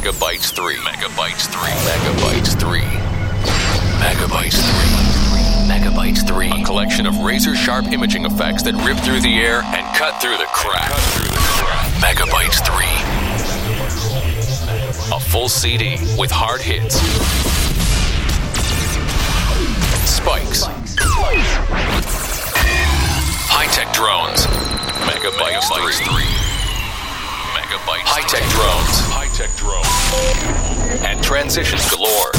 Megabytes 3. Megabytes 3. Megabytes 3. Megabytes 3. Megabytes 3. A collection of razor-sharp imaging effects that rip through the air and cut through the crap. Megabytes 3. A full CD with hard hits, spikes, high-tech drones. Megabytes 3. Megabytes. High-tech drones. High-tech drones. And transitions galore.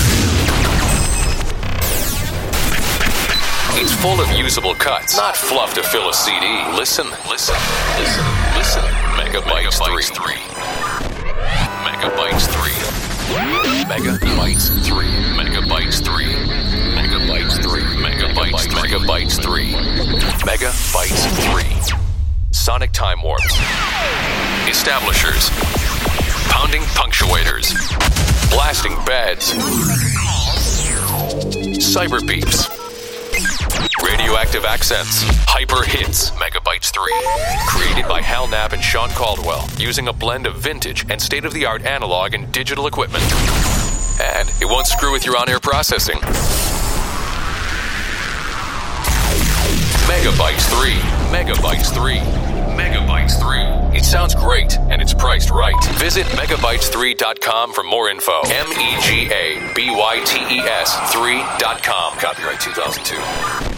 It's full of usable cuts, not fluff to fill a CD. Listen. Megabytes 3. Megabytes 3. Megabytes 3. Megabytes 3. Megabytes 3. Megabytes 3. Megabytes 3. Sonic time warps. Establishers. Pounding punctuators. Blasting beds. Cyber beeps. Radioactive accents. Hyper hits. Megabytes 3. Created by Hal Knapp and Sean Caldwell, using a blend of vintage and state-of-the-art analog and digital equipment. And it won't screw with your on-air processing. Megabytes 3. Megabytes 3. Megabytes 3. It sounds great, and it's priced right. Visit megabytes3.com for more info. MEGABYTES3.com. Copyright 2002.